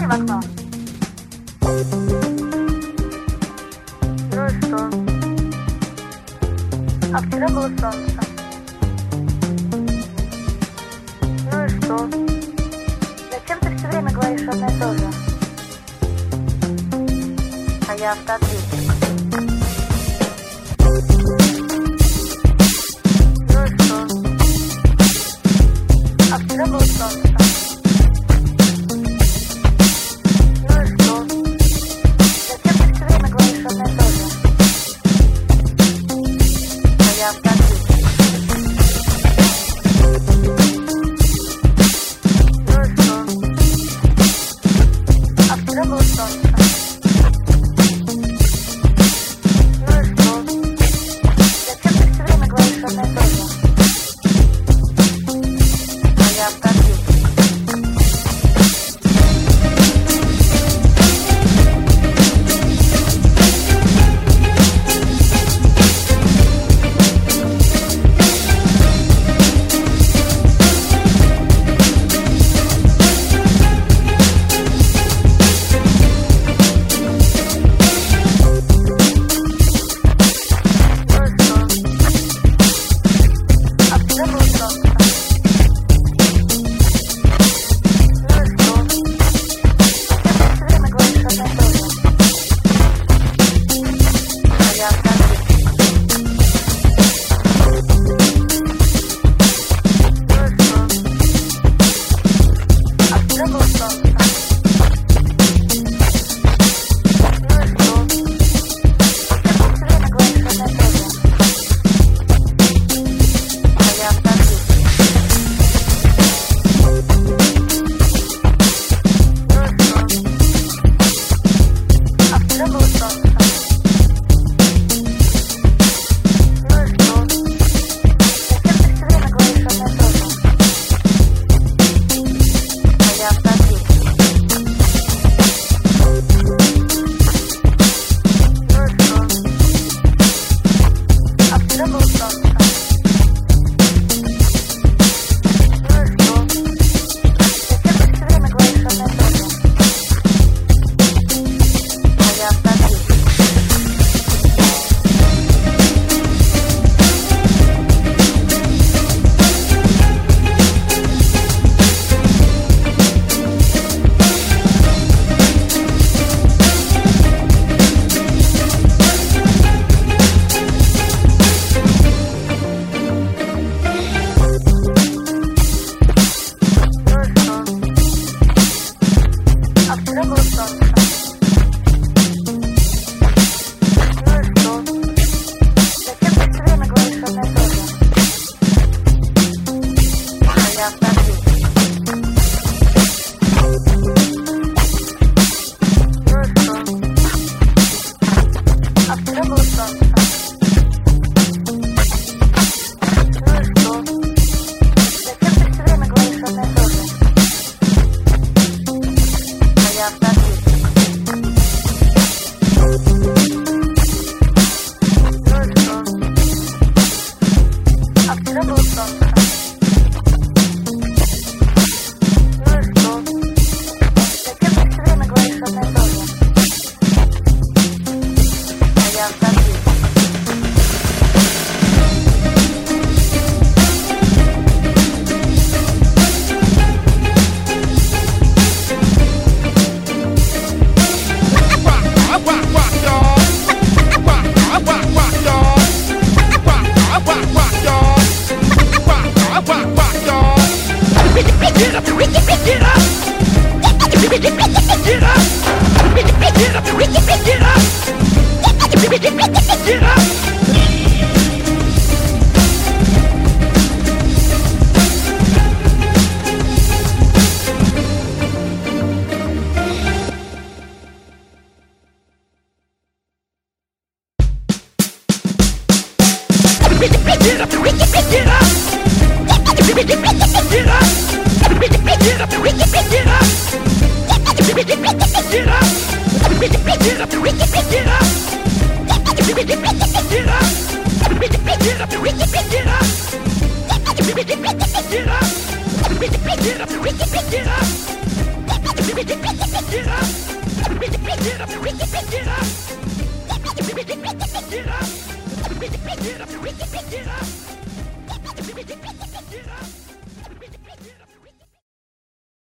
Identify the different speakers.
Speaker 1: в окно. Ну и что? А вчера было солнце. Ну и что? Зачем ты все время говоришь одно и то же? А я автоответчик. Ну и что? А вчера было солнце. Ну и что? Зачем ты все время говоришь одно и то же? А я автоответчик. Ну и что? А вчера было солнце. Ну и что? Зачем ты все время говоришь одно и то же? А я автоответчик.
Speaker 2: Get up!